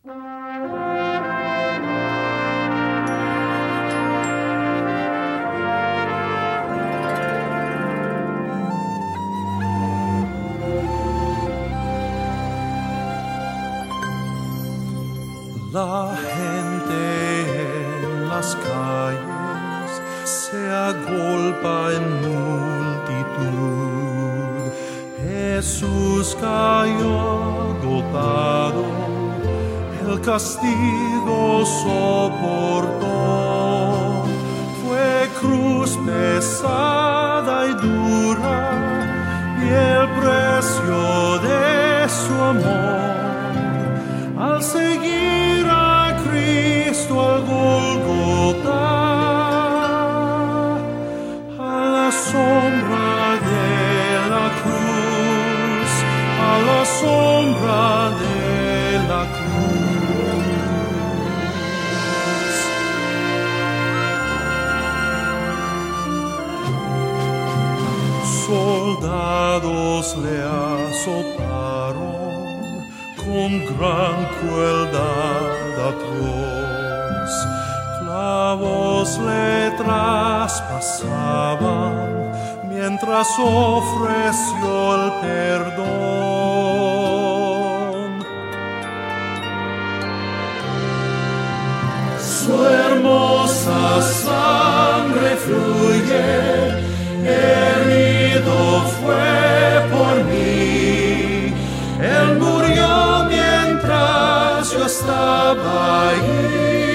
La gente en las calles se agolpa en multitud. Jesús cayó agotado, el castigo soportó. Fue cruz pesada y dura y el precio de su amor. Al seguir a Cristo al Gólgota, a la sombra de la cruz, a la sombra de la cruz. Soldados le azotaron con gran crueldad atroz, clavos le traspasaban mientras ofreció el perdón. Su hermosa sangre fluye, herido fue por mí. Él murió mientras yo estaba ahí,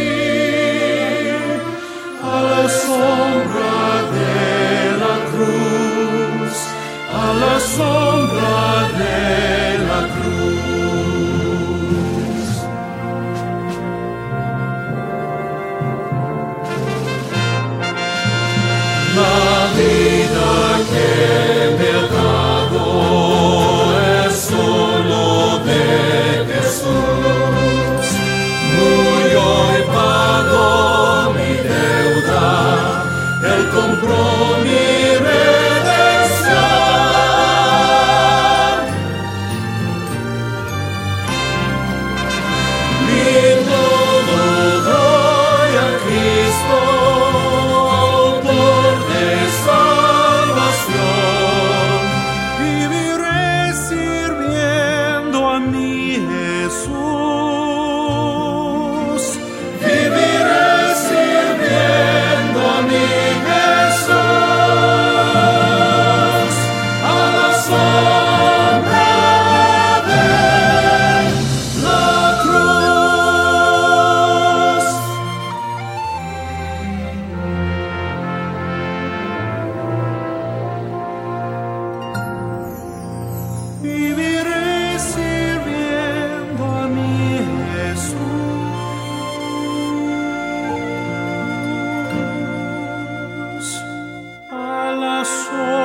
a la sombra de la cruz, a la sombra de la cruz. La vida que me ha dado es solo de Jesús. Murió y pagó mi deuda, Él compró mi redención. Mi todo doy a Cristo, autor de salvación. Viviré sirviendo a mi Jesús. Viviré sirviendo a mi Jesús, a la sombra de la cruz. Viviré sirviendo a mi Jesús, a la sombra